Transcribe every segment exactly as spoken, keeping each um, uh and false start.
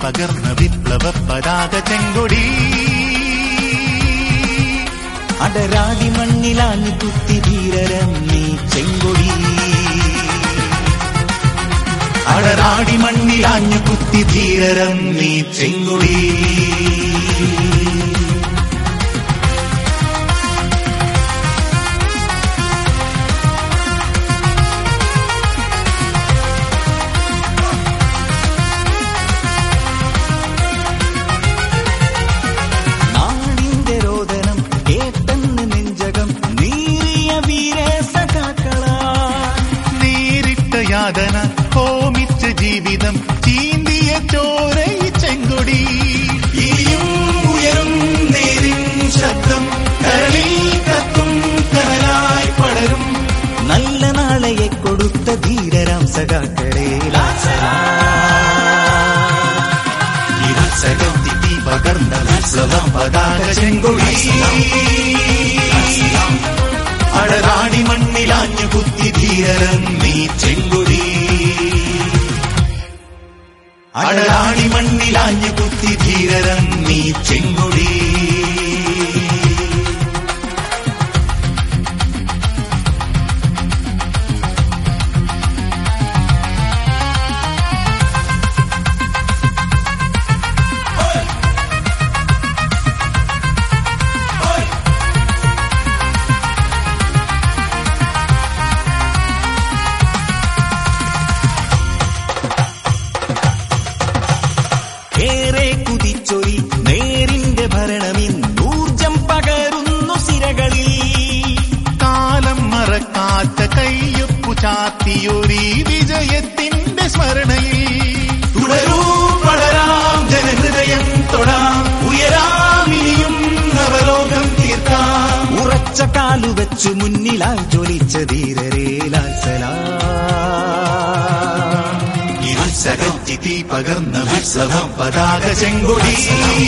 പകർന്ന വിപ്ലവ പതാക ചെങ്കൊടി. അടരാടി മണ്ണിലാഞ്ഞു കുത്തി ധീരരം നീ ചെങ്കൊടി. അടരാടി മണ്ണിലാഞ്ഞു കുത്തി ധീരരം നീ ചെങ്കൊടി. നാടിന്റെ രോദനം കേട്ടെന്ന് നെഞ്ചകം നീറിയ വീര സഖാക്കളാ. നേരിട്ട യാതന ഹോമിച്ച ജീവിതം ചീന്തിയ ചോരൈ ചെങ്കൊടി. ഇനിയും ഉയരും നേരിൻ ശബ്ദം കരളിൽ കത്തും കനലായി പടരും. നല്ല നാളെയെ കൊടുത്ത ധീരരാം സഖാക്കളെ സകത്തി പകർന്ന വിപ്ലവം പതാക ചെങ്കൊടി. അടരാടി മണ്ണിലാഞ്ഞു കുത്തി ധീരരം നീ ചെങ്കൊടി. അടരാടി മണ്ണിലാഞ്ഞു കുത്തി ധീരരം നീ ചെങ്കൊടി. ഏറെ കുതിച്ചൊരി നേരിന്റെ ഭരണമിന്നൂർജം പകരുന്നു സിരകളിൽ. കാലം മറക്കാത്ത കയ്യൊപ്പു ചാത്തിയൊരീ വിജയത്തിന്റെ സ്മരണയിൽ. തുടരൂ പടരാം ജനഹൃദയം തൊടാം ഉയരാമിനിയും നവലോകം തീർക്കാം. ഉറച്ച കാലുവച്ചു മുന്നിലായി ജ്വലിച്ച ധീരരേ ലാൽസലാം. സകത്തി തീ പകർന്ന വിപ്ലവം പതാക ചെങ്കൊടി.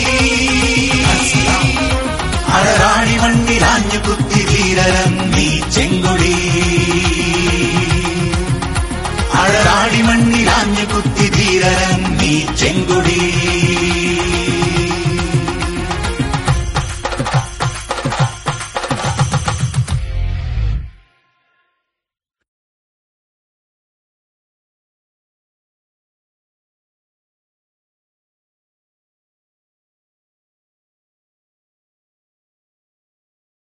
അടരാടി മണ്ണിലാഞ്ഞു കുത്തി ധീരരം നീ ചെങ്കൊടി. അടരാടി മണ്ണിലാഞ്ഞു കുത്തി ധീരരം നീ ചെങ്കൊടി.